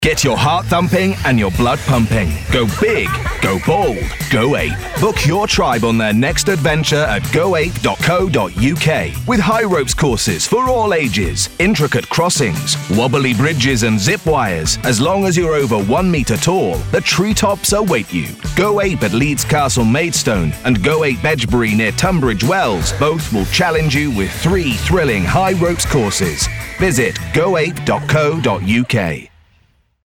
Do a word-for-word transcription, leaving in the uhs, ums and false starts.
Get your heart thumping and your blood pumping. Go big, go bold, go ape. Book your tribe on their next adventure at go ape dot co dot u k. With high ropes courses for all ages, intricate crossings, wobbly bridges and zip wires. As long as you're over one metre tall, the treetops await you. Go Ape at Leeds Castle Maidstone and Go Ape Edgebury near Tunbridge Wells. Both will challenge you with three thrilling high ropes courses. Visit go ape dot co dot u k.